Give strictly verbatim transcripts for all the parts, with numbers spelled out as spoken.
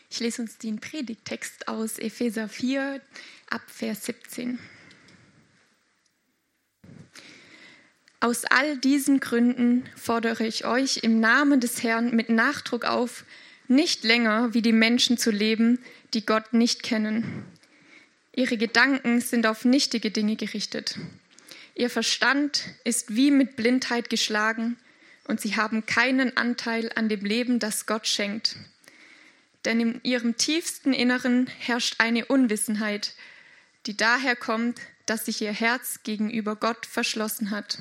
Ich lese uns den Predigttext aus Epheser vier, ab Vers siebzehn. Aus all diesen Gründen fordere ich euch im Namen des Herrn mit Nachdruck auf, nicht länger wie die Menschen zu leben, die Gott nicht kennen. Ihre Gedanken sind auf nichtige Dinge gerichtet. Ihr Verstand ist wie mit Blindheit geschlagen und sie haben keinen Anteil an dem Leben, das Gott schenkt. Denn in ihrem tiefsten Inneren herrscht eine Unwissenheit, die daher kommt, dass sich ihr Herz gegenüber Gott verschlossen hat.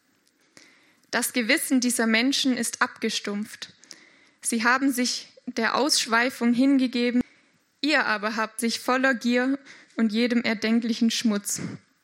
Das Gewissen dieser Menschen ist abgestumpft. Sie haben sich der Ausschweifung hingegeben, ihr aber habt sich voller Gier und jedem erdenklichen Schmutz.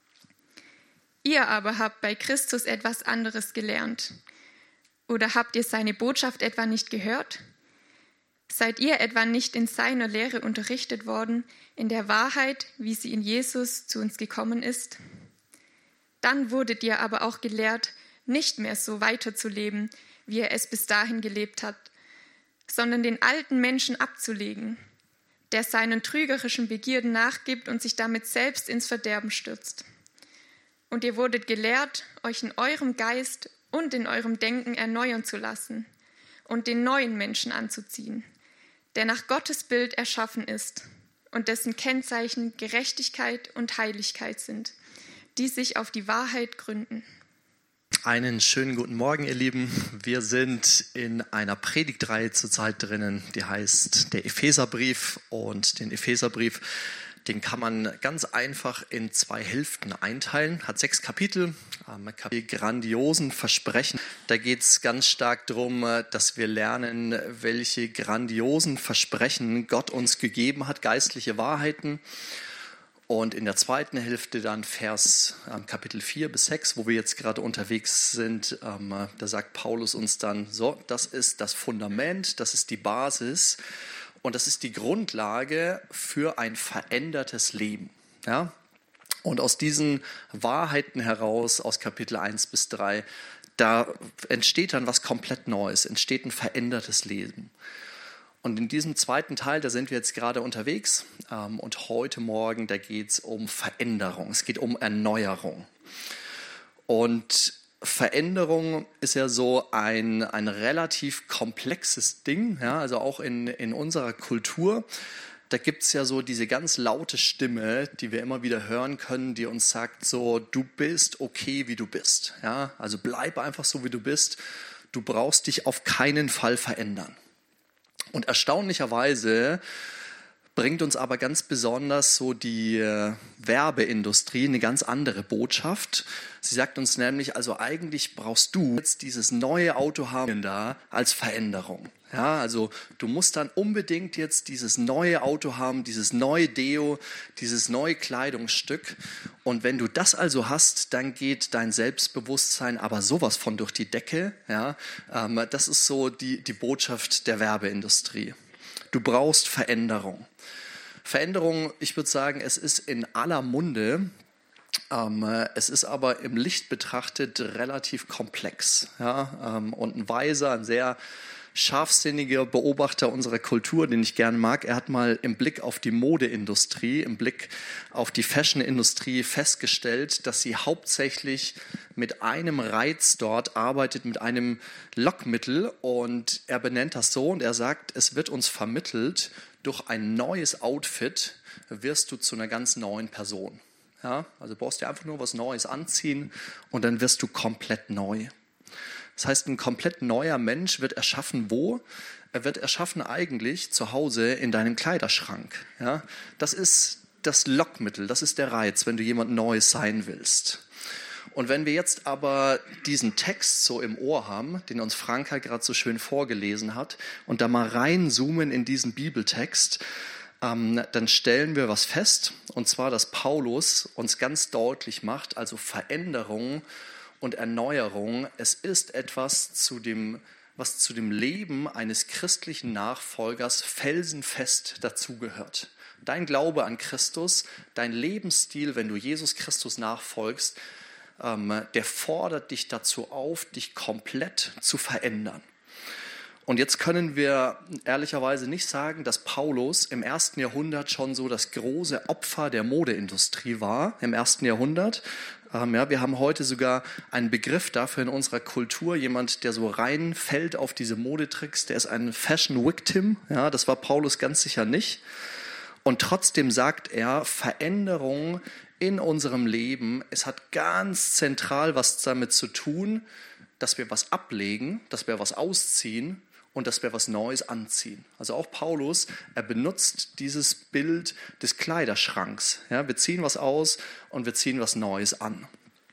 Ihr aber habt bei Christus etwas anderes gelernt. Oder habt ihr seine Botschaft etwa nicht gehört? Seid ihr etwa nicht in seiner Lehre unterrichtet worden, in der Wahrheit, wie sie in Jesus zu uns gekommen ist? Dann wurdet ihr aber auch gelehrt, nicht mehr so weiterzuleben, wie er es bis dahin gelebt hat, sondern den alten Menschen abzulegen, der seinen trügerischen Begierden nachgibt und sich damit selbst ins Verderben stürzt. Und ihr wurdet gelehrt, euch in eurem Geist und in eurem Denken erneuern zu lassen und den neuen Menschen anzuziehen, der nach Gottes Bild erschaffen ist und dessen Kennzeichen Gerechtigkeit und Heiligkeit sind, die sich auf die Wahrheit gründen. Einen schönen guten Morgen, ihr Lieben. Wir sind in einer Predigtreihe zurzeit drinnen, die heißt der Epheserbrief. Und den Epheserbrief, den kann man ganz einfach in zwei Hälften einteilen. Hat sechs Kapitel, Kapitel grandiosen Versprechen. Da geht es ganz stark darum, dass wir lernen, welche grandiosen Versprechen Gott uns gegeben hat, geistliche Wahrheiten. Und in der zweiten Hälfte dann Vers ähm, Kapitel vier bis sechs, wo wir jetzt gerade unterwegs sind, ähm, da sagt Paulus uns dann, so, das ist das Fundament, das ist die Basis und das ist die Grundlage für ein verändertes Leben. Ja? Und aus diesen Wahrheiten heraus, aus Kapitel eins bis drei, da entsteht dann was komplett Neues, entsteht ein verändertes Leben. Und in diesem zweiten Teil, da sind wir jetzt gerade unterwegs ähm, und heute Morgen, da geht es um Veränderung, es geht um Erneuerung. Und Veränderung ist ja so ein, ein relativ komplexes Ding, ja, also auch in, in unserer Kultur. Da gibt es ja so diese ganz laute Stimme, die wir immer wieder hören können, die uns sagt so, du bist okay, wie du bist. Ja? Also bleib einfach so, wie du bist. Du brauchst dich auf keinen Fall verändern. Und erstaunlicherweise bringt uns aber ganz besonders so die äh, Werbeindustrie eine ganz andere Botschaft. Sie sagt uns nämlich, also eigentlich brauchst du jetzt dieses neue Auto haben da als Veränderung. Ja, also du musst dann unbedingt jetzt dieses neue Auto haben, dieses neue Deo, dieses neue Kleidungsstück. Und wenn du das also hast, dann geht dein Selbstbewusstsein aber sowas von durch die Decke. Ja, ähm, das ist so die, die Botschaft der Werbeindustrie. Du brauchst Veränderung. Veränderung, ich würde sagen, es ist in aller Munde. Ähm, es ist aber im Licht betrachtet relativ komplex. Ja? Ähm, und ein weiser, ein sehr scharfsinniger Beobachter unserer Kultur, den ich gerne mag, er hat mal im Blick auf die Modeindustrie, im Blick auf die Fashionindustrie festgestellt, dass sie hauptsächlich mit einem Reiz dort arbeitet, mit einem Lockmittel, und er benennt das so und er sagt, es wird uns vermittelt, durch ein neues Outfit wirst du zu einer ganz neuen Person. Ja, also brauchst du einfach nur was Neues anziehen und dann wirst du komplett neu. Das heißt, ein komplett neuer Mensch wird erschaffen wo? Er wird erschaffen eigentlich zu Hause in deinem Kleiderschrank. Ja, das ist das Lockmittel, das ist der Reiz, wenn du jemand Neues sein willst. Und wenn wir jetzt aber diesen Text so im Ohr haben, den uns Franka gerade so schön vorgelesen hat, und da mal reinzoomen in diesen Bibeltext, ähm, dann stellen wir was fest, und zwar, dass Paulus uns ganz deutlich macht, also Veränderung und Erneuerung, es ist etwas, zu dem, was zu dem Leben eines christlichen Nachfolgers felsenfest dazugehört. Dein Glaube an Christus, dein Lebensstil, wenn du Jesus Christus nachfolgst, ähm, der fordert dich dazu auf, dich komplett zu verändern. Und jetzt können wir ehrlicherweise nicht sagen, dass Paulus im ersten Jahrhundert schon so das große Opfer der Modeindustrie war, im ersten Jahrhundert. Ähm, ja, wir haben heute sogar einen Begriff dafür in unserer Kultur, jemand, der so reinfällt auf diese Modetricks, der ist ein Fashion Victim. Ja, das war Paulus ganz sicher nicht. Und trotzdem sagt er, Veränderung in unserem Leben, es hat ganz zentral was damit zu tun, dass wir was ablegen, dass wir was ausziehen und dass wir was Neues anziehen. Also auch Paulus, er benutzt dieses Bild des Kleiderschranks. Ja, wir ziehen was aus und wir ziehen was Neues an.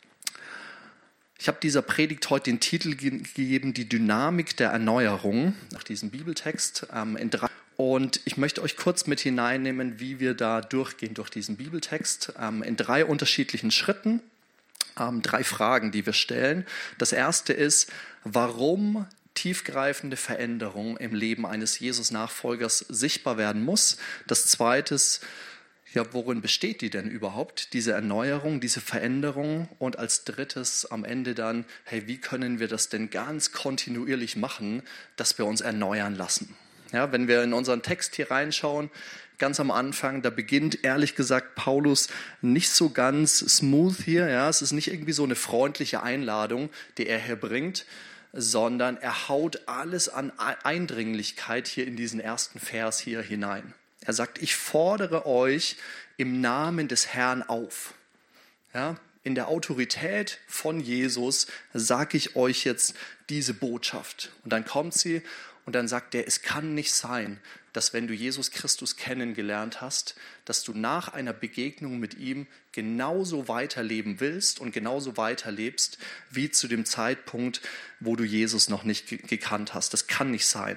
Ich habe dieser Predigt heute den Titel gegeben, die Dynamik der Erneuerung, nach diesem Bibeltext ähm, in drei. Und ich möchte euch kurz mit hineinnehmen, wie wir da durchgehen durch diesen Bibeltext ähm, in drei unterschiedlichen Schritten. Ähm, drei Fragen, die wir stellen. Das erste ist, warum tiefgreifende Veränderung im Leben eines Jesus-Nachfolgers sichtbar werden muss. Das zweite ist, ja, worin besteht die denn überhaupt, diese Erneuerung, diese Veränderung? Und als drittes am Ende dann, hey, wie können wir das denn ganz kontinuierlich machen, dass wir uns erneuern lassen? Ja, wenn wir in unseren Text hier reinschauen, ganz am Anfang, da beginnt ehrlich gesagt Paulus nicht so ganz smooth hier. Ja, es ist nicht irgendwie so eine freundliche Einladung, die er hier bringt, sondern er haut alles an Eindringlichkeit hier in diesen ersten Vers hier hinein. Er sagt, ich fordere euch im Namen des Herrn auf. Ja, in der Autorität von Jesus sage ich euch jetzt diese Botschaft. Und dann kommt sie und dann sagt er, es kann nicht sein, dass wenn du Jesus Christus kennengelernt hast, dass du nach einer Begegnung mit ihm genauso weiterleben willst und genauso weiterlebst, wie zu dem Zeitpunkt, wo du Jesus noch nicht ge- gekannt hast. Das kann nicht sein.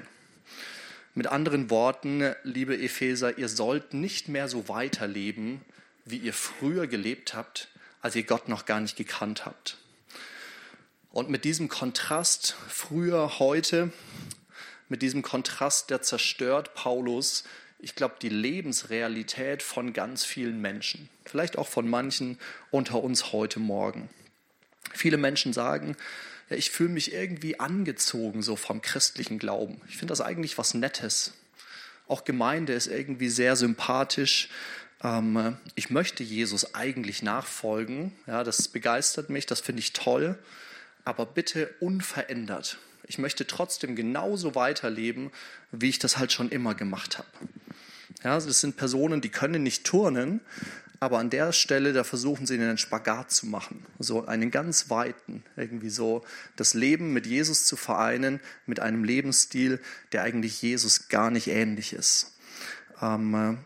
Mit anderen Worten, liebe Epheser, ihr sollt nicht mehr so weiterleben, wie ihr früher gelebt habt, als ihr Gott noch gar nicht gekannt habt. Und mit diesem Kontrast, früher, heute, mit diesem Kontrast, der zerstört Paulus, ich glaube, die Lebensrealität von ganz vielen Menschen. Vielleicht auch von manchen unter uns heute Morgen. Viele Menschen sagen, ja, ich fühle mich irgendwie angezogen so vom christlichen Glauben. Ich finde das eigentlich was Nettes. Auch Gemeinde ist irgendwie sehr sympathisch. Ähm, ich möchte Jesus eigentlich nachfolgen. Ja, das begeistert mich, das finde ich toll. Aber bitte unverändert. Ich möchte trotzdem genauso weiterleben, wie ich das halt schon immer gemacht habe. Ja, das sind Personen, die können nicht turnen, aber an der Stelle, da versuchen sie einen Spagat zu machen. So einen ganz weiten, irgendwie so das Leben mit Jesus zu vereinen, mit einem Lebensstil, der eigentlich Jesus gar nicht ähnlich ist. Ähm,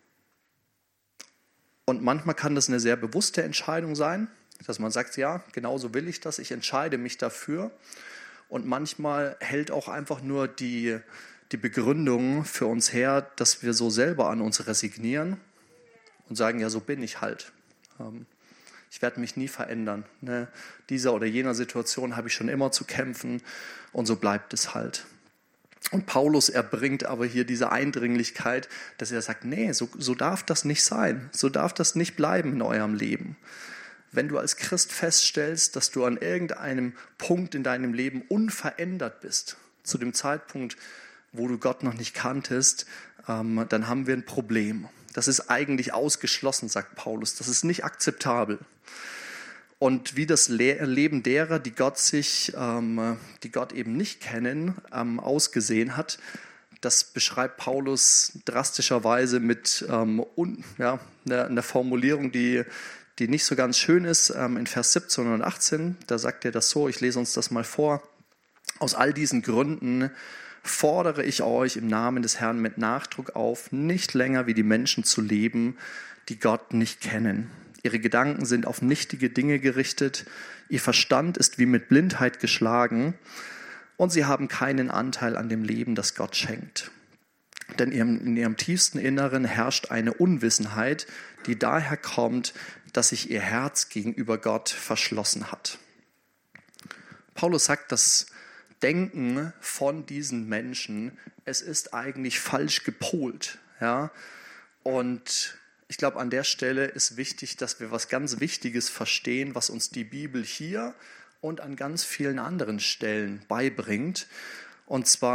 und manchmal kann das eine sehr bewusste Entscheidung sein, dass man sagt, ja, genauso will ich das, ich entscheide mich dafür. Und manchmal hält auch einfach nur die, die Begründung für uns her, dass wir so selber an uns resignieren und sagen, ja, so bin ich halt. Ich werde mich nie verändern. Ne? Dieser oder jener Situation habe ich schon immer zu kämpfen und so bleibt es halt. Und Paulus erbringt aber hier diese Eindringlichkeit, dass er sagt, nee, so, so darf das nicht sein. So darf das nicht bleiben in eurem Leben. Wenn du als Christ feststellst, dass du an irgendeinem Punkt in deinem Leben unverändert bist, zu dem Zeitpunkt, wo du Gott noch nicht kanntest, ähm, dann haben wir ein Problem. Das ist eigentlich ausgeschlossen, sagt Paulus. Das ist nicht akzeptabel. Und wie das Le- Leben derer, die Gott sich, ähm, die Gott eben nicht kennen, ähm, ausgesehen hat, das beschreibt Paulus drastischerweise mit ähm, un, ja, einer, einer Formulierung, die die nicht so ganz schön ist, in Vers siebzehn und achtzehn, da sagt er das so, ich lese uns das mal vor. Aus all diesen Gründen fordere ich euch im Namen des Herrn mit Nachdruck auf, nicht länger wie die Menschen zu leben, die Gott nicht kennen. Ihre Gedanken sind auf nichtige Dinge gerichtet, ihr Verstand ist wie mit Blindheit geschlagen und sie haben keinen Anteil an dem Leben, das Gott schenkt. Denn in ihrem tiefsten Inneren herrscht eine Unwissenheit, die daher kommt, dass sich ihr Herz gegenüber Gott verschlossen hat. Paulus sagt, das Denken von diesen Menschen, es ist eigentlich falsch gepolt. Ja? Und ich glaube, an der Stelle ist wichtig, dass wir was ganz Wichtiges verstehen, was uns die Bibel hier und an ganz vielen anderen Stellen beibringt. Und zwar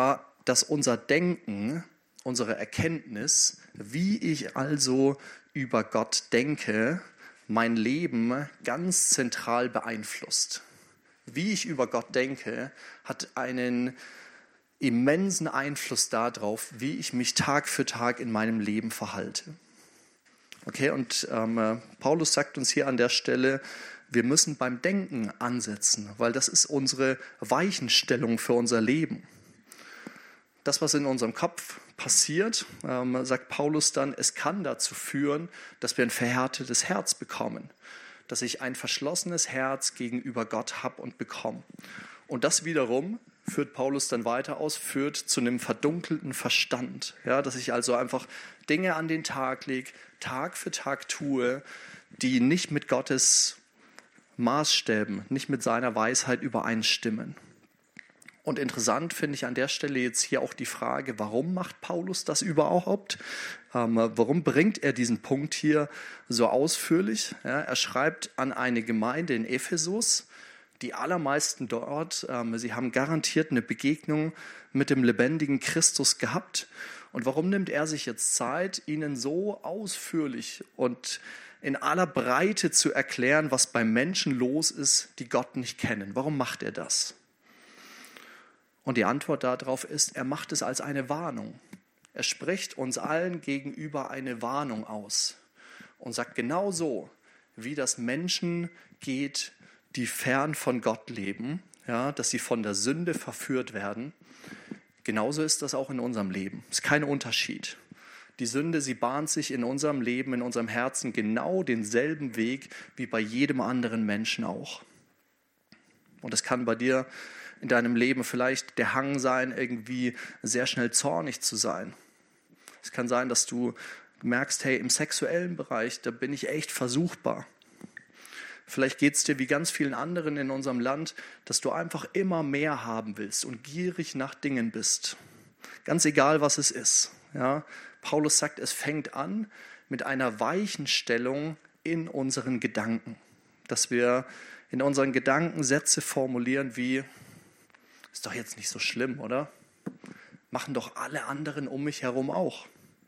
dass unser Denken, unsere Erkenntnis, wie ich also über Gott denke, mein Leben ganz zentral beeinflusst. Wie ich über Gott denke, hat einen immensen Einfluss darauf, wie ich mich Tag für Tag in meinem Leben verhalte. Okay, und ähm, Paulus sagt uns hier an der Stelle, wir müssen beim Denken ansetzen, weil das ist unsere Weichenstellung für unser Leben. Das, was in unserem Kopf passiert, ähm, sagt Paulus dann, es kann dazu führen, dass wir ein verhärtetes Herz bekommen, dass ich ein verschlossenes Herz gegenüber Gott habe und bekomme. Und das wiederum, führt Paulus dann weiter aus, führt zu einem verdunkelten Verstand. Ja, dass ich also einfach Dinge an den Tag lege, Tag für Tag tue, die nicht mit Gottes Maßstäben, nicht mit seiner Weisheit übereinstimmen. Und interessant finde ich an der Stelle jetzt hier auch die Frage, warum macht Paulus das überhaupt? Ähm, warum bringt er diesen Punkt hier so ausführlich? Ja, er schreibt an eine Gemeinde in Ephesus, die allermeisten dort, ähm, sie haben garantiert eine Begegnung mit dem lebendigen Christus gehabt. Und warum nimmt er sich jetzt Zeit, ihnen so ausführlich und in aller Breite zu erklären, was bei Menschen los ist, die Gott nicht kennen? Warum macht er das? Und die Antwort darauf ist, er macht es als eine Warnung. Er spricht uns allen gegenüber eine Warnung aus und sagt genauso, wie das Menschen geht, die fern von Gott leben, ja, dass sie von der Sünde verführt werden. Genauso ist das auch in unserem Leben. Es ist kein Unterschied. Die Sünde, sie bahnt sich in unserem Leben, in unserem Herzen genau denselben Weg wie bei jedem anderen Menschen auch. Und es kann bei dir in deinem Leben vielleicht der Hang sein, irgendwie sehr schnell zornig zu sein. Es kann sein, dass du merkst, hey, im sexuellen Bereich, da bin ich echt versuchbar. Vielleicht geht es dir wie ganz vielen anderen in unserem Land, dass du einfach immer mehr haben willst und gierig nach Dingen bist. Ganz egal, was es ist. Ja? Paulus sagt, es fängt an mit einer Weichenstellung in unseren Gedanken. Dass wir in unseren Gedanken Sätze formulieren wie, ist doch jetzt nicht so schlimm, oder? Machen doch alle anderen um mich herum auch.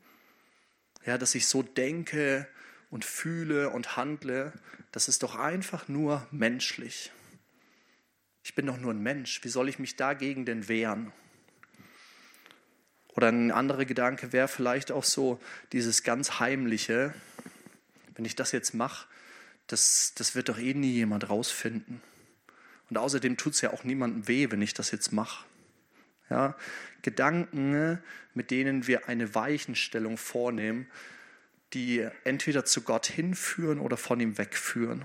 Ja, dass ich so denke und fühle und handle, das ist doch einfach nur menschlich. Ich bin doch nur ein Mensch, wie soll ich mich dagegen denn wehren? Oder ein anderer Gedanke wäre vielleicht auch so dieses ganz Heimliche, wenn ich das jetzt mache, das, das wird doch eh nie jemand rausfinden. Und außerdem tut es ja auch niemandem weh, wenn ich das jetzt mache. Ja, Gedanken, mit denen wir eine Weichenstellung vornehmen, die entweder zu Gott hinführen oder von ihm wegführen.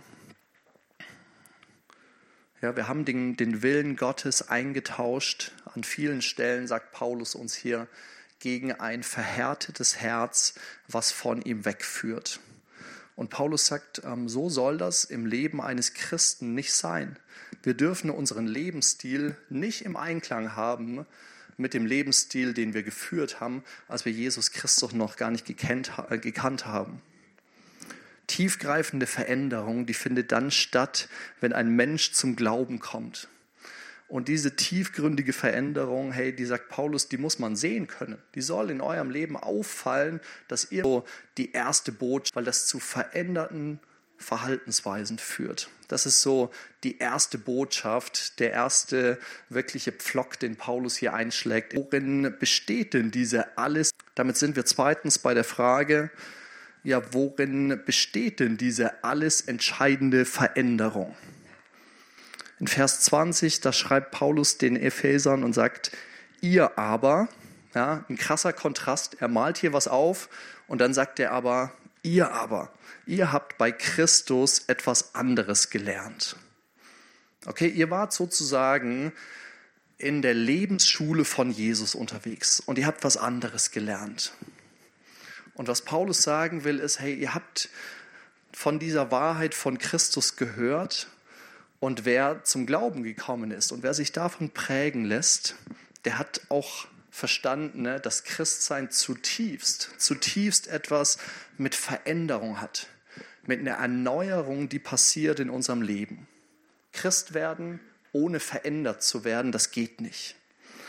Ja, wir haben den, den Willen Gottes eingetauscht. An vielen Stellen sagt Paulus uns hier, gegen ein verhärtetes Herz, was von ihm wegführt. Und Paulus sagt, so soll das im Leben eines Christen nicht sein. Wir dürfen unseren Lebensstil nicht im Einklang haben mit dem Lebensstil, den wir geführt haben, als wir Jesus Christus noch gar nicht gekannt, äh, gekannt haben. Tiefgreifende Veränderung, die findet dann statt, wenn ein Mensch zum Glauben kommt. Und diese tiefgründige Veränderung, hey, die sagt Paulus, die muss man sehen können. Die soll in eurem Leben auffallen, dass ihr so die erste Botschaft, weil das zu veränderten Verhaltensweisen führt. Das ist so die erste Botschaft, der erste wirkliche Pflock, den Paulus hier einschlägt. Worin besteht denn diese alles? Damit sind wir zweitens bei der Frage, ja, worin besteht denn diese alles entscheidende Veränderung? In Vers zwanzig, da schreibt Paulus den Ephesern und sagt, ihr aber, ja, ein krasser Kontrast, er malt hier was auf und dann sagt er aber, ihr aber, ihr habt bei Christus etwas anderes gelernt. Okay, ihr wart sozusagen in der Lebensschule von Jesus unterwegs und ihr habt was anderes gelernt. Und was Paulus sagen will, ist, hey, ihr habt von dieser Wahrheit von Christus gehört. Und wer zum Glauben gekommen ist und wer sich davon prägen lässt, der hat auch verstanden, ne, dass Christsein zutiefst, zutiefst etwas mit Veränderung hat. Mit einer Erneuerung, die passiert in unserem Leben. Christ werden, ohne verändert zu werden, das geht nicht.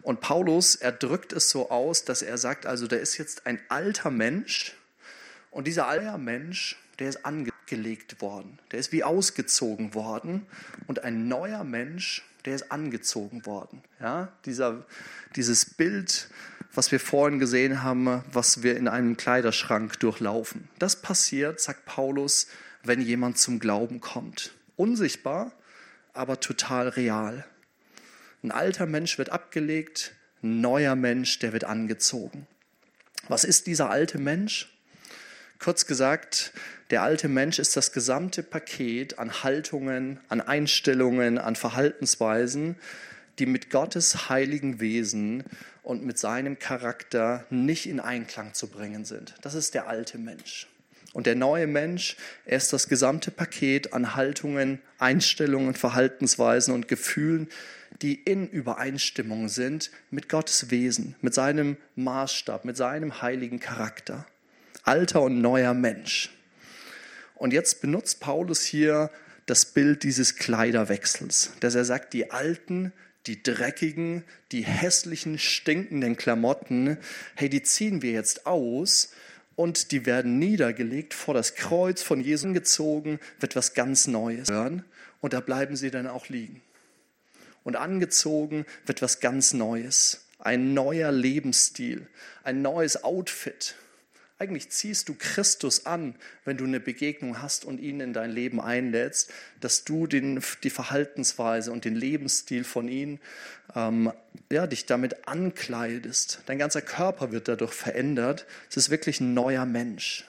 Und Paulus, er drückt es so aus, dass er sagt, also da ist jetzt ein alter Mensch und dieser alte Mensch, der ist angelegt worden, der ist wie ausgezogen worden und ein neuer Mensch, der ist angezogen worden. Ja, dieser, dieses Bild, was wir vorhin gesehen haben, was wir in einem Kleiderschrank durchlaufen. Das passiert, sagt Paulus, wenn jemand zum Glauben kommt. Unsichtbar, aber total real. Ein alter Mensch wird abgelegt, ein neuer Mensch, der wird angezogen. Was ist dieser alte Mensch? Kurz gesagt, der alte Mensch ist das gesamte Paket an Haltungen, an Einstellungen, an Verhaltensweisen, die mit Gottes heiligen Wesen und mit seinem Charakter nicht in Einklang zu bringen sind. Das ist der alte Mensch. Und der neue Mensch, er ist das gesamte Paket an Haltungen, Einstellungen, Verhaltensweisen und Gefühlen, die in Übereinstimmung sind mit Gottes Wesen, mit seinem Maßstab, mit seinem heiligen Charakter. Alter und neuer Mensch. Und jetzt benutzt Paulus hier das Bild dieses Kleiderwechsels, dass er sagt, die alten, die dreckigen, die hässlichen, stinkenden Klamotten, hey, die ziehen wir jetzt aus und die werden niedergelegt, vor das Kreuz von Jesus gezogen, wird was ganz Neues hören und da bleiben sie dann auch liegen. Und angezogen wird was ganz Neues, ein neuer Lebensstil, ein neues Outfit. Eigentlich ziehst du Christus an, wenn du eine Begegnung hast und ihn in dein Leben einlädst, dass du den, die Verhaltensweise und den Lebensstil von ihm, ähm, ja, dich damit ankleidest. Dein ganzer Körper wird dadurch verändert. Es ist wirklich ein neuer Mensch.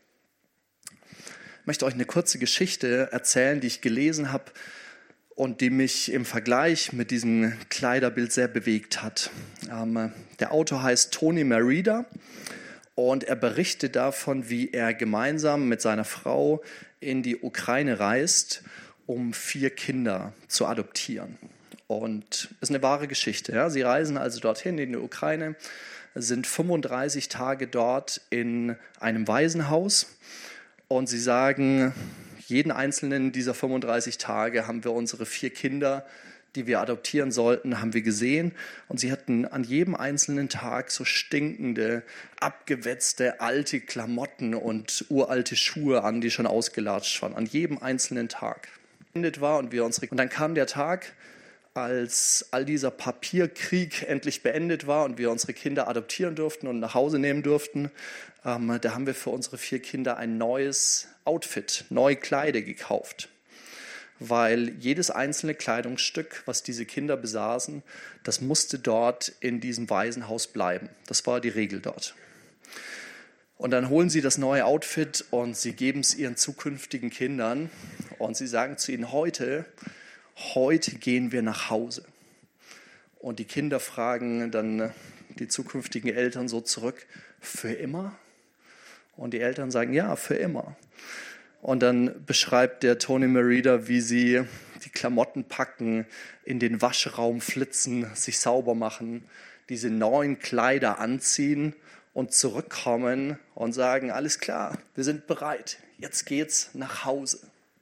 Ich möchte euch eine kurze Geschichte erzählen, die ich gelesen habe und die mich im Vergleich mit diesem Kleiderbild sehr bewegt hat. Ähm, der Autor heißt Tony Merida. Und er berichtet davon, wie er gemeinsam mit seiner Frau in die Ukraine reist, um vier Kinder zu adoptieren. Und das ist eine wahre Geschichte. Ja? Sie reisen also dorthin in die Ukraine, sind fünfunddreißig Tage dort in einem Waisenhaus. Und sie sagen, jeden einzelnen dieser fünfunddreißig Tage haben wir unsere vier Kinder, die wir adoptieren sollten, haben wir gesehen. Und sie hatten an jedem einzelnen Tag so stinkende, abgewetzte, alte Klamotten und uralte Schuhe an, die schon ausgelatscht waren. An jedem einzelnen Tag. War und, wir unsere und dann kam der Tag, als all dieser Papierkrieg endlich beendet war und wir unsere Kinder adoptieren durften und nach Hause nehmen durften. Ähm, da haben wir für unsere vier Kinder ein neues Outfit, neue Kleider gekauft. Weil jedes einzelne Kleidungsstück, was diese Kinder besaßen, das musste dort in diesem Waisenhaus bleiben. Das war die Regel dort. Und dann holen sie das neue Outfit und sie geben es ihren zukünftigen Kindern und sie sagen zu ihnen, heute, heute gehen wir nach Hause. Und die Kinder fragen dann die zukünftigen Eltern so zurück, für immer? Und die Eltern sagen, ja, für immer. Und dann beschreibt der Tony Merida, wie sie die Klamotten packen, in den Waschraum flitzen, sich sauber machen, diese neuen Kleider anziehen und zurückkommen und sagen, alles klar, wir sind bereit, jetzt geht's nach Hause.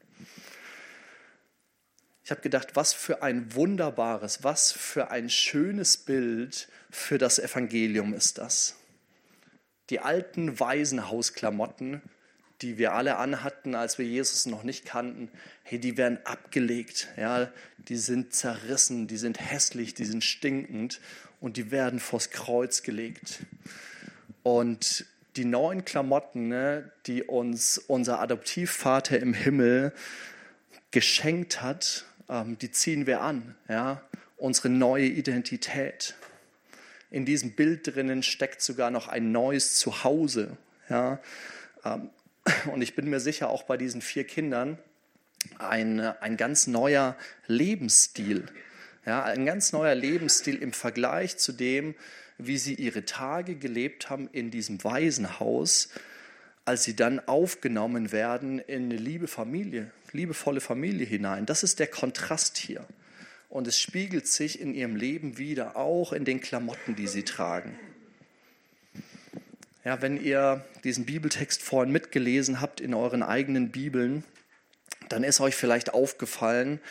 Ich habe gedacht, was für ein wunderbares, was für ein schönes Bild für das Evangelium ist das. Die alten Waisenhausklamotten, die wir alle anhatten, als wir Jesus noch nicht kannten, hey, die werden abgelegt, ja, die sind zerrissen, die sind hässlich, die sind stinkend und die werden vors Kreuz gelegt. Und die neuen Klamotten, ne, die uns unser Adoptivvater im Himmel geschenkt hat, ähm, die ziehen wir an, ja, unsere neue Identität. In diesem Bild drinnen steckt sogar noch ein neues Zuhause, ja, ähm, und ich bin mir sicher, auch bei diesen vier Kindern, ein, ein ganz neuer Lebensstil. Ja, ein ganz neuer Lebensstil im Vergleich zu dem, wie sie ihre Tage gelebt haben in diesem Waisenhaus, als sie dann aufgenommen werden in eine liebe Familie, liebevolle Familie hinein. Das ist der Kontrast hier. Und es spiegelt sich in ihrem Leben wieder, auch in den Klamotten, die sie tragen. Ja, wenn ihr diesen Bibeltext vorhin mitgelesen habt in euren eigenen Bibeln, dann ist euch vielleicht aufgefallen,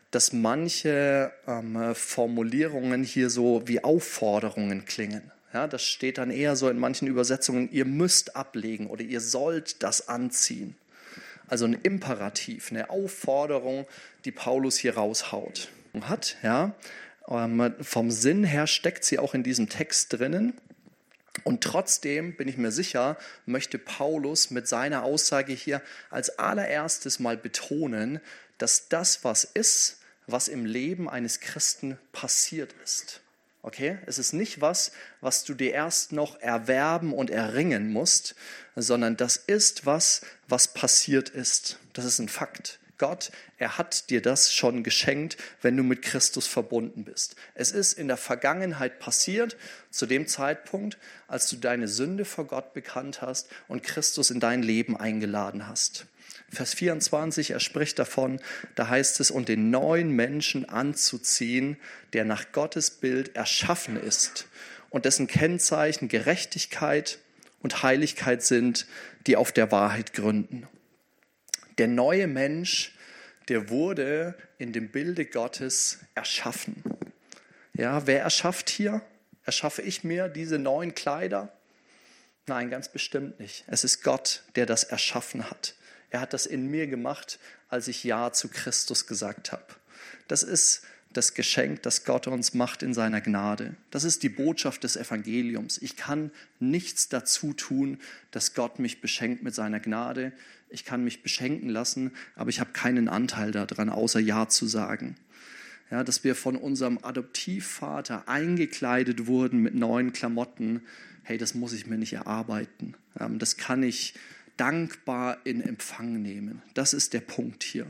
dass manche ähm, Formulierungen hier so wie Aufforderungen klingen. Ja, das steht dann eher so in manchen Übersetzungen, ihr müsst ablegen oder ihr sollt das anziehen. Also ein Imperativ, eine Aufforderung, die Paulus hier raushaut. Hat, ja, ähm, vom Sinn her steckt sie auch in diesem Text drinnen. Und trotzdem bin ich mir sicher, möchte Paulus mit seiner Aussage hier als allererstes mal betonen, dass das was ist, was im Leben eines Christen passiert ist. Okay? Es ist nicht was, was du dir erst noch erwerben und erringen musst, sondern das ist was, was passiert ist. Das ist ein Fakt. Gott, er hat dir das schon geschenkt, wenn du mit Christus verbunden bist. Es ist in der Vergangenheit passiert, zu dem Zeitpunkt, als du deine Sünde vor Gott bekannt hast und Christus in dein Leben eingeladen hast. Vers vierundzwanzig, er spricht davon, da heißt es, und den neuen Menschen anzuziehen, der nach Gottes Bild erschaffen ist und dessen Kennzeichen Gerechtigkeit und Heiligkeit sind, die auf der Wahrheit gründen. Der neue Mensch, der wurde in dem Bilde Gottes erschaffen. Ja, wer erschafft hier? Erschaffe ich mir diese neuen Kleider? Nein, ganz bestimmt nicht. Es ist Gott, der das erschaffen hat. Er hat das in mir gemacht, als ich Ja zu Christus gesagt habe. Das ist das Geschenk, das Gott uns macht in seiner Gnade. Das ist die Botschaft des Evangeliums. Ich kann nichts dazu tun, dass Gott mich beschenkt mit seiner Gnade. Ich kann mich beschenken lassen, aber ich habe keinen Anteil daran, außer Ja zu sagen. Ja, dass wir von unserem Adoptivvater eingekleidet wurden mit neuen Klamotten, hey, das muss ich mir nicht erarbeiten. Das kann ich dankbar in Empfang nehmen. Das ist der Punkt hier.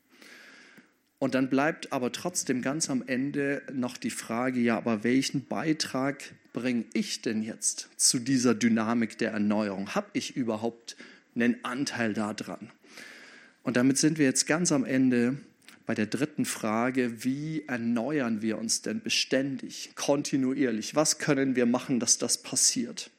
Und dann bleibt aber trotzdem ganz am Ende noch die Frage, ja, aber welchen Beitrag bringe ich denn jetzt zu dieser Dynamik der Erneuerung? Habe ich überhaupt einen Anteil daran? Und damit sind wir jetzt ganz am Ende bei der dritten Frage, wie erneuern wir uns denn beständig, kontinuierlich? Was können wir machen, dass das passiert?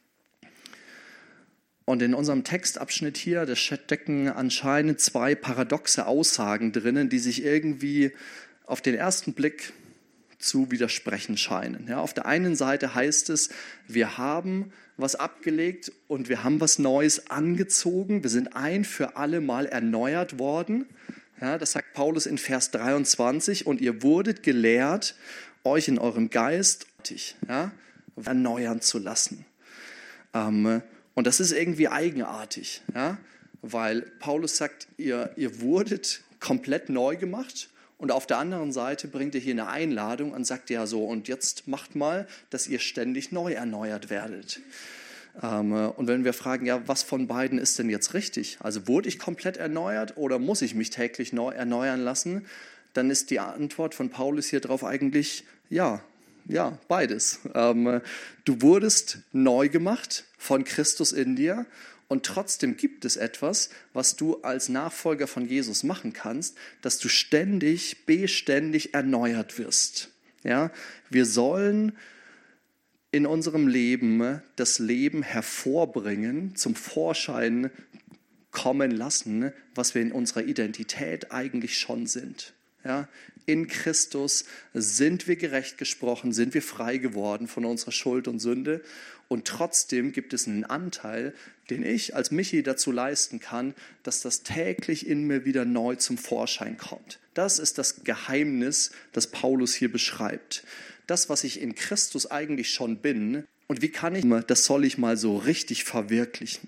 Und in unserem Textabschnitt hier, da stecken anscheinend zwei paradoxe Aussagen drinnen, die sich irgendwie auf den ersten Blick zu widersprechen scheinen. Ja, auf der einen Seite heißt es, wir haben was abgelegt und wir haben was Neues angezogen. Wir sind ein für alle Mal erneuert worden. Ja, das sagt Paulus in Vers dreiundzwanzig. Und ihr wurdet gelehrt, euch in eurem Geist ja, erneuern zu lassen. Ähm, Und das ist irgendwie eigenartig, ja? Weil Paulus sagt, ihr, ihr wurdet komplett neu gemacht und auf der anderen Seite bringt er hier eine Einladung und sagt ja so, und jetzt macht mal, dass ihr ständig neu erneuert werdet. Ähm, und wenn wir fragen, ja, was von beiden ist denn jetzt richtig? Also wurde ich komplett erneuert oder muss ich mich täglich neu erneuern lassen? Dann ist die Antwort von Paulus hier drauf eigentlich ja. Ja, beides. Ähm, du wurdest neu gemacht von Christus in dir und trotzdem gibt es etwas, was du als Nachfolger von Jesus machen kannst, dass du ständig, beständig erneuert wirst. Ja, wir sollen in unserem Leben das Leben hervorbringen, zum Vorschein kommen lassen, was wir in unserer Identität eigentlich schon sind. Ja, in Christus sind wir gerecht gesprochen, sind wir frei geworden von unserer Schuld und Sünde und trotzdem gibt es einen Anteil, den ich als Michi dazu leisten kann, dass das täglich in mir wieder neu zum Vorschein kommt. Das ist das Geheimnis, das Paulus hier beschreibt. Das, was ich in Christus eigentlich schon bin und wie kann ich, das soll ich mal so richtig verwirklichen.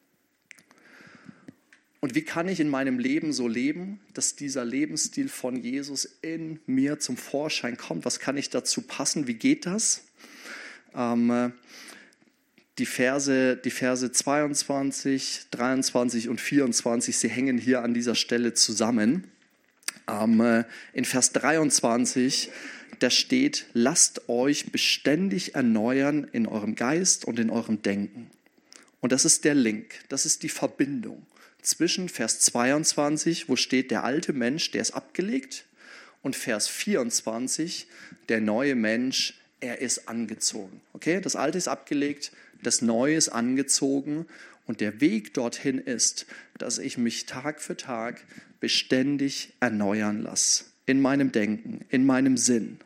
Und wie kann ich in meinem Leben so leben, dass dieser Lebensstil von Jesus in mir zum Vorschein kommt? Was kann ich dazu passen? Wie geht das? Ähm, die Verse, die Verse zweiundzwanzig, dreiundzwanzig und vierundzwanzig, sie hängen hier an dieser Stelle zusammen. Ähm, in Vers dreiundzwanzig, da steht, lasst euch beständig erneuern in eurem Geist und in eurem Denken. Und das ist der Link, das ist die Verbindung zwischen Vers zweiundzwanzig, wo steht, der alte Mensch, der ist abgelegt, und Vers vierundzwanzig, der neue Mensch, er ist angezogen. Okay, das Alte ist abgelegt, das Neue ist angezogen und der Weg dorthin ist, dass ich mich Tag für Tag beständig erneuern lasse in meinem Denken, in meinem Sinn.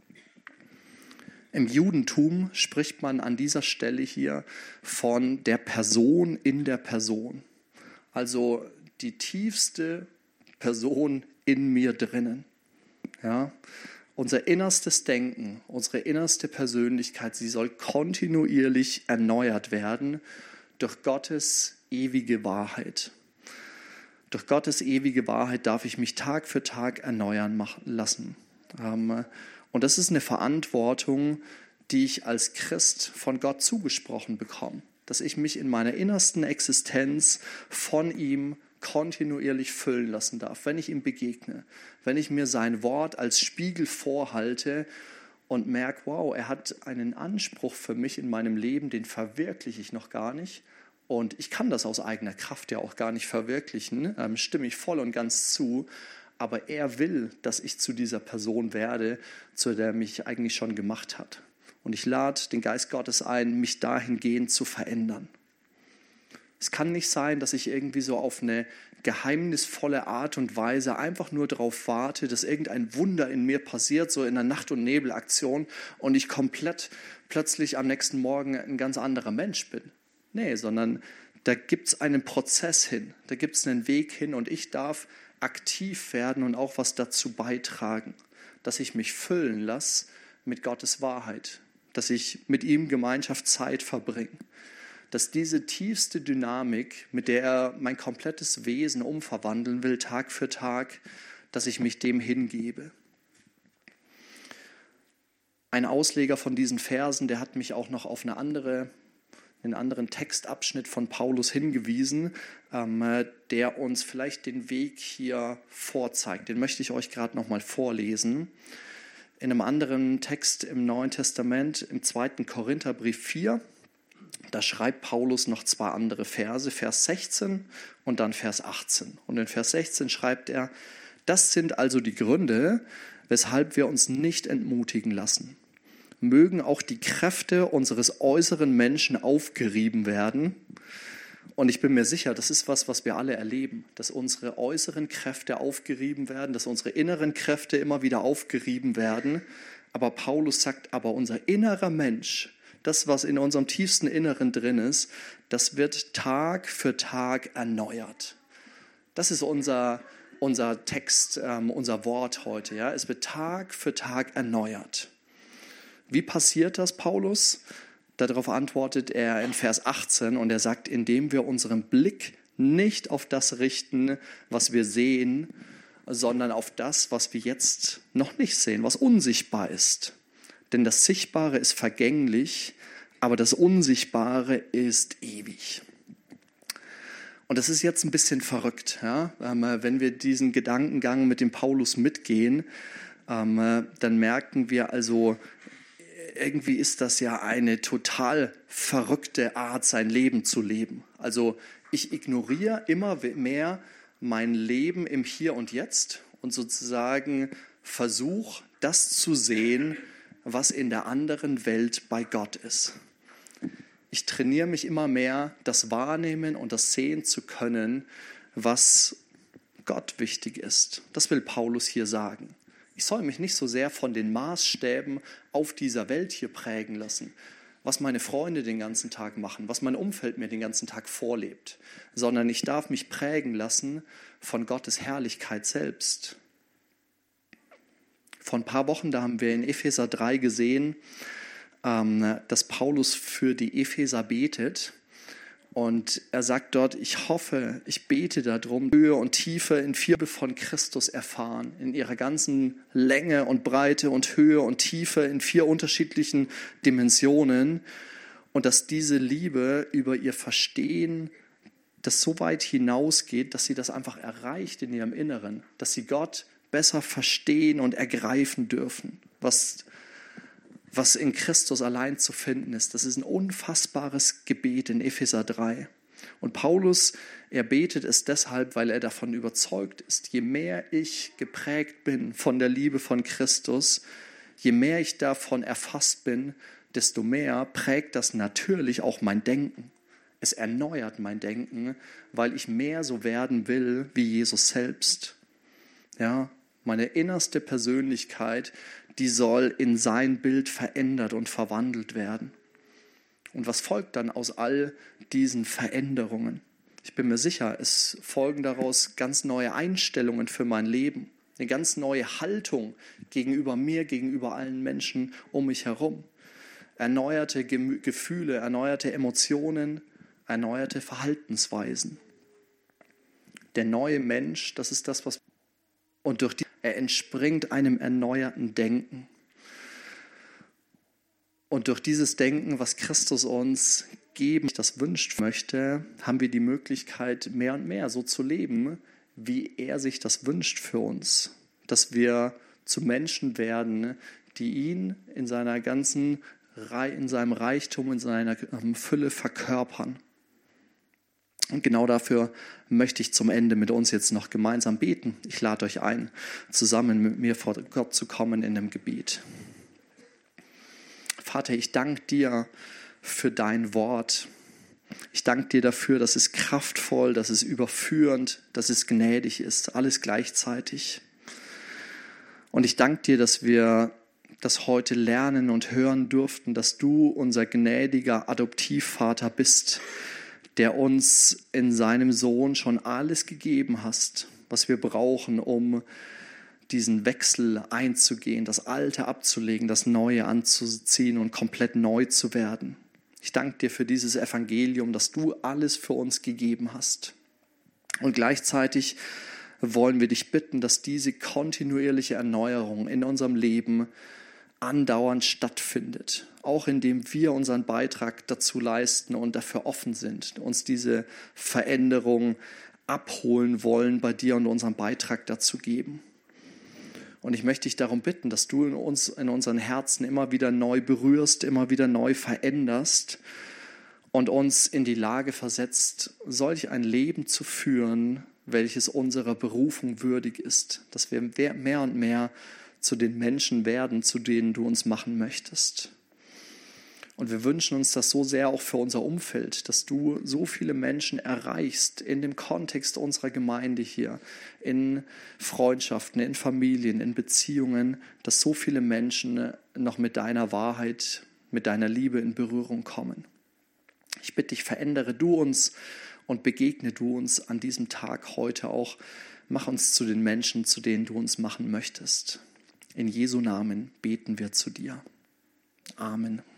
Im Judentum spricht man an dieser Stelle hier von der Person in der Person. Also die tiefste Person in mir drinnen. Ja? Unser innerstes Denken, unsere innerste Persönlichkeit, sie soll kontinuierlich erneuert werden durch Gottes ewige Wahrheit. Durch Gottes ewige Wahrheit darf ich mich Tag für Tag erneuern machen lassen. Und das ist eine Verantwortung, die ich als Christ von Gott zugesprochen bekomme. Dass ich mich in meiner innersten Existenz von ihm kontinuierlich füllen lassen darf, wenn ich ihm begegne. Wenn ich mir sein Wort als Spiegel vorhalte und merke, wow, er hat einen Anspruch für mich in meinem Leben, den verwirkliche ich noch gar nicht. Und ich kann das aus eigener Kraft ja auch gar nicht verwirklichen, ähm, stimme ich voll und ganz zu. Aber er will, dass ich zu dieser Person werde, zu der er mich eigentlich schon gemacht hat. Und ich lade den Geist Gottes ein, mich dahingehend zu verändern. Es kann nicht sein, dass ich irgendwie so auf eine geheimnisvolle Art und Weise einfach nur darauf warte, dass irgendein Wunder in mir passiert, so in einer Nacht- und Nebelaktion und ich komplett plötzlich am nächsten Morgen ein ganz anderer Mensch bin. Nee, sondern da gibt es einen Prozess hin, da gibt es einen Weg hin und ich darf aktiv werden und auch was dazu beitragen, dass ich mich füllen lasse mit Gottes Wahrheit, dass ich mit ihm Gemeinschaft Zeit verbringe, dass diese tiefste Dynamik, mit der er mein komplettes Wesen umverwandeln will, Tag für Tag, dass ich mich dem hingebe. Ein Ausleger von diesen Versen, der hat mich auch noch auf eine andere einen anderen Textabschnitt von Paulus hingewiesen, ähm, der uns vielleicht den Weg hier vorzeigt. Den möchte ich euch gerade noch mal vorlesen. In einem anderen Text im Neuen Testament, im zweiten Korintherbrief vier, da schreibt Paulus noch zwei andere Verse, Vers sechzehn und dann Vers achtzehn. Und in Vers sechzehn schreibt er, das sind also die Gründe, weshalb wir uns nicht entmutigen lassen. Mögen auch die Kräfte unseres äußeren Menschen aufgerieben werden. Und ich bin mir sicher, das ist was, was wir alle erleben, dass unsere äußeren Kräfte aufgerieben werden, dass unsere inneren Kräfte immer wieder aufgerieben werden. Aber Paulus sagt, aber unser innerer Mensch, das, was in unserem tiefsten Inneren drin ist, das wird Tag für Tag erneuert. Das ist unser, unser Text, ähm, unser Wort heute. Ja? Es wird Tag für Tag erneuert. Wie passiert das, Paulus? Darauf antwortet er in Vers achtzehn und er sagt, indem wir unseren Blick nicht auf das richten, was wir sehen, sondern auf das, was wir jetzt noch nicht sehen, was unsichtbar ist. Denn das Sichtbare ist vergänglich, aber das Unsichtbare ist ewig. Und das ist jetzt ein bisschen verrückt, ja? Wenn wir diesen Gedankengang mit dem Paulus mitgehen, dann merken wir also, irgendwie ist das ja eine total verrückte Art, sein Leben zu leben. Also ich ignoriere immer mehr mein Leben im Hier und Jetzt und sozusagen versuche, das zu sehen, was in der anderen Welt bei Gott ist. Ich trainiere mich immer mehr, das wahrnehmen und das sehen zu können, was Gott wichtig ist. Das will Paulus hier sagen. Ich soll mich nicht so sehr von den Maßstäben auf dieser Welt hier prägen lassen, was meine Freunde den ganzen Tag machen, was mein Umfeld mir den ganzen Tag vorlebt, sondern ich darf mich prägen lassen von Gottes Herrlichkeit selbst. Vor ein paar Wochen, da haben wir in Epheser drei gesehen, dass Paulus für die Epheser betet. Und er sagt dort, ich hoffe, ich bete darum, Höhe und Tiefe in vier von Christus erfahren, in ihrer ganzen Länge und Breite und Höhe und Tiefe in vier unterschiedlichen Dimensionen und dass diese Liebe über ihr Verstehen, das so weit hinausgeht, dass sie das einfach erreicht in ihrem Inneren, dass sie Gott besser verstehen und ergreifen dürfen, was was in Christus allein zu finden ist. Das ist ein unfassbares Gebet in Epheser drei. Und Paulus, er betet es deshalb, weil er davon überzeugt ist, je mehr ich geprägt bin von der Liebe von Christus, je mehr ich davon erfasst bin, desto mehr prägt das natürlich auch mein Denken. Es erneuert mein Denken, weil ich mehr so werden will wie Jesus selbst. Ja, meine innerste Persönlichkeit, die soll in sein Bild verändert und verwandelt werden. Und was folgt dann aus all diesen Veränderungen? Ich bin mir sicher, es folgen daraus ganz neue Einstellungen für mein Leben, eine ganz neue Haltung gegenüber mir, gegenüber allen Menschen um mich herum. Erneuerte Gemü- Gefühle, erneuerte Emotionen, erneuerte Verhaltensweisen. Der neue Mensch, das ist das, was... Und durch die, er entspringt einem erneuerten Denken. Und durch dieses Denken, was Christus uns geben, das wünscht möchte, haben wir die Möglichkeit, mehr und mehr so zu leben, wie er sich das wünscht für uns. Dass wir zu Menschen werden, die ihn in seiner ganzen, in seinem Reichtum, in seiner Fülle verkörpern. Und genau dafür möchte ich zum Ende mit uns jetzt noch gemeinsam beten. Ich lade euch ein, zusammen mit mir vor Gott zu kommen in dem Gebet. Vater, ich danke dir für dein Wort. Ich danke dir dafür, dass es kraftvoll, dass es überführend, dass es gnädig ist, alles gleichzeitig. Und ich danke dir, dass wir das heute lernen und hören durften, dass du unser gnädiger Adoptivvater bist, der uns in seinem Sohn schon alles gegeben hast, was wir brauchen, um diesen Wechsel einzugehen, das Alte abzulegen, das Neue anzuziehen und komplett neu zu werden. Ich danke dir für dieses Evangelium, dass du alles für uns gegeben hast. Und gleichzeitig wollen wir dich bitten, dass diese kontinuierliche Erneuerung in unserem Leben andauernd stattfindet, auch indem wir unseren Beitrag dazu leisten und dafür offen sind, uns diese Veränderung abholen wollen bei dir und unseren Beitrag dazu geben. Und ich möchte dich darum bitten, dass du in uns, in unseren Herzen immer wieder neu berührst, immer wieder neu veränderst und uns in die Lage versetzt, solch ein Leben zu führen, welches unserer Berufung würdig ist, dass wir mehr und mehr zu den Menschen werden, zu denen du uns machen möchtest. Und wir wünschen uns das so sehr auch für unser Umfeld, dass du so viele Menschen erreichst in dem Kontext unserer Gemeinde hier, in Freundschaften, in Familien, in Beziehungen, dass so viele Menschen noch mit deiner Wahrheit, mit deiner Liebe in Berührung kommen. Ich bitte dich, verändere du uns und begegne du uns an diesem Tag heute auch. Mach uns zu den Menschen, zu denen du uns machen möchtest. In Jesu Namen beten wir zu dir. Amen.